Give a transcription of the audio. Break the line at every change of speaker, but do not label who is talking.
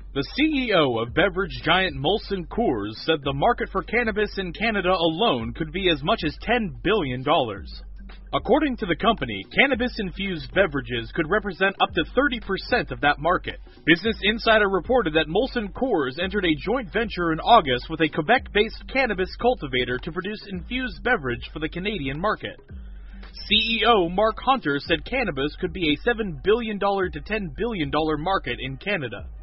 The CEO of beverage giant Molson Coors said the market for cannabis in Canada alone could be as much as $10 billion. According to the company, cannabis-infused beverages could represent up to 30% of that market. Business Insider reported that Molson Coors entered a joint venture in August with a Quebec-based cannabis cultivator to produce infused beverage for the Canadian market. CEO Mark Hunter said cannabis could be a $7 billion to $10 billion market in Canada.